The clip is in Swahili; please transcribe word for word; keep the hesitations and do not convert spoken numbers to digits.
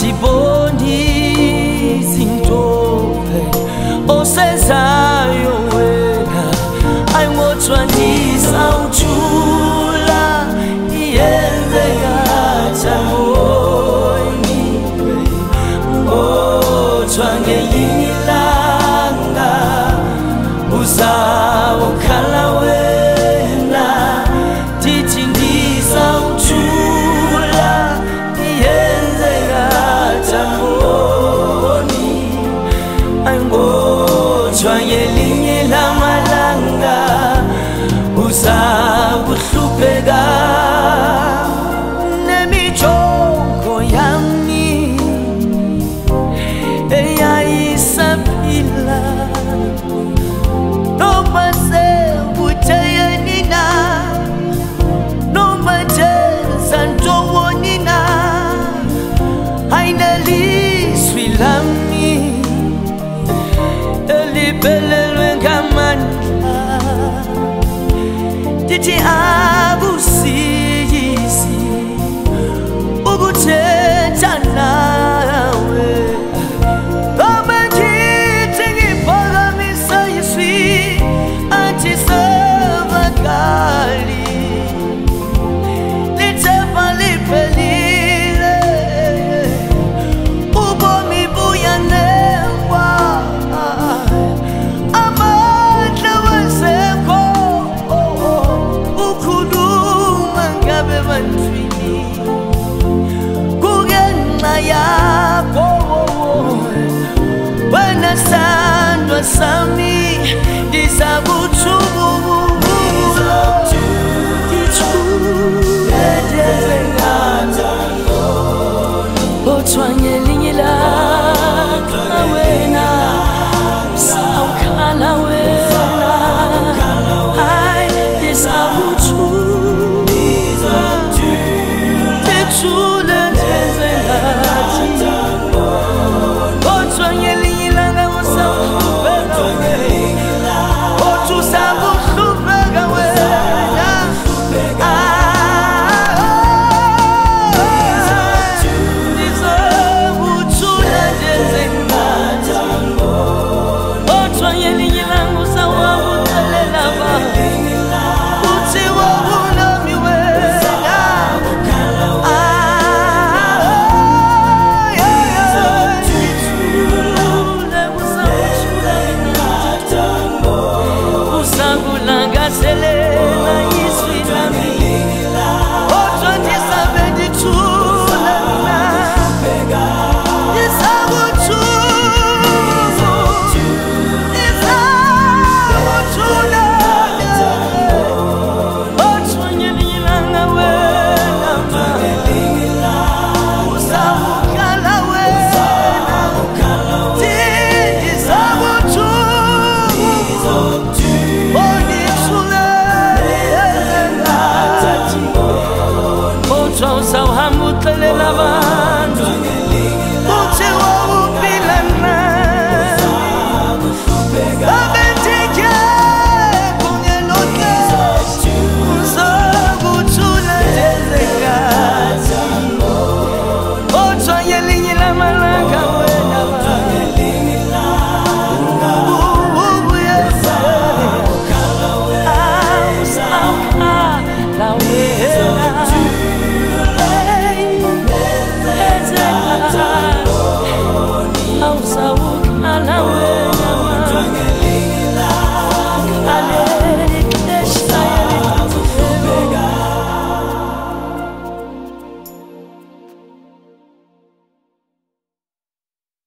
Siboni zintope osezayo wena ayimotshwandisa uthula iyenze kathangoni ngotshwa ngelinye ilanga uzawukhala wena ndithi ndizawuthula iyenze kathangoni ayingotshwa ngelinye lamalanga uzakuhlupheka nemijongo yami eyayisaphila noma sekutheni na noma tezantoni na ayinelizwi lami eliphelelwe ngamandla ndithi akusiyisi ukuthetha nawe ngoba ngithi ngiphakamisa izwi antisevakali lithemba liphelile ubomi buyanengwa amandla wezekho ukhuluma ngabe bantwini kungenxa yakho wena sandwa sami ndizakuthula otshwa ngelinye ilanga wena sawukhala wena hayi ndizakuthula ndithule ndenze ngathi otshwa ngelinye ilanga usawuhlupheka wena othi usakuhlupheka wena I was